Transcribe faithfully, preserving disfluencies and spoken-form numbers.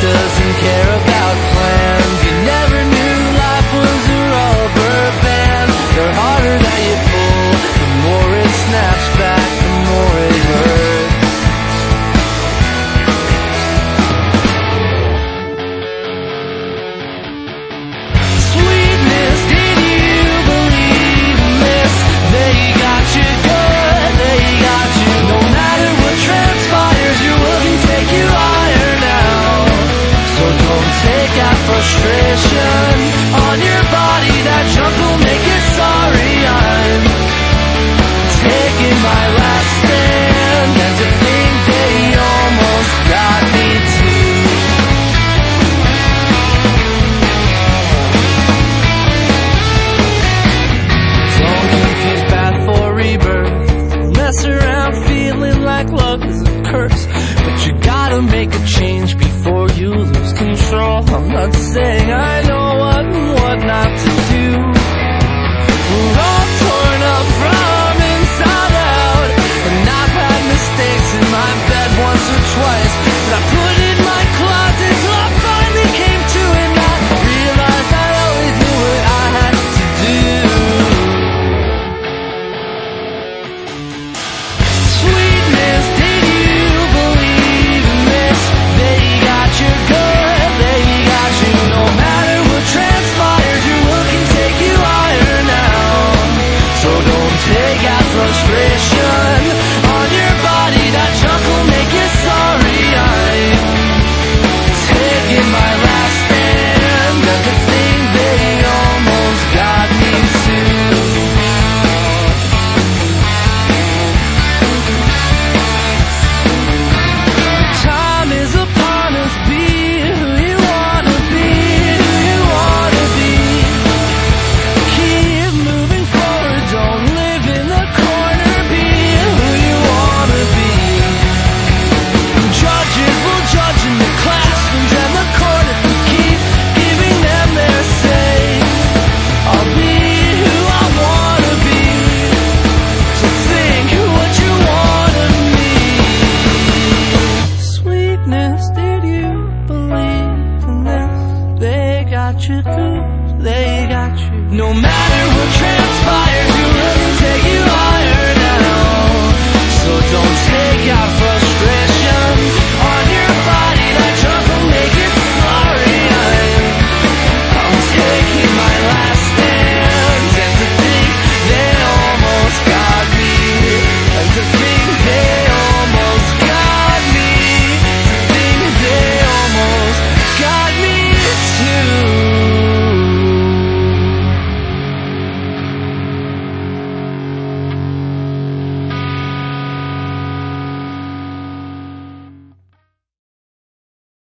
doesn't care about plans. You never knew life was a rubber band. The harder that you pull, the more it snaps back, the more it hurts. Sweetness, did you believe in this? They got you good, they got you. No matter what transpires, your will can take you higher now. So don't take out frustration on your body. That junk will make you sorry. I'm taking my last stand, and to think they almost got me too. Don't confuse bad for rebirth. Mess around feeling like love is a curse, but you gotta make a change before you lose control. I'm not saying I know what and what not to do. We're all torn up from inside out, and I've had mistakes in my bed once or twice that I put in my closet till I finally came to, and I realized I always knew what I had to do. Sweetness, did you believe in this? They got you good, they got you. No matter what transpires, your will can take you higher now. So don't take out frustration on your body. That junk will make you sorry. I'm taking my last stand, and to think they almost got me too. Time is upon us, be who you wanna be, who you wanna be. Keep moving forward, don't live in the corner, be who you wanna be. Judges will judge in the classrooms and the court if we keep giving them their say. I'll be who I wanna be, so think what you want of me. Sweetness, did you believe in this? They got you good, they got you. No matter what transpires, your will can take you higher.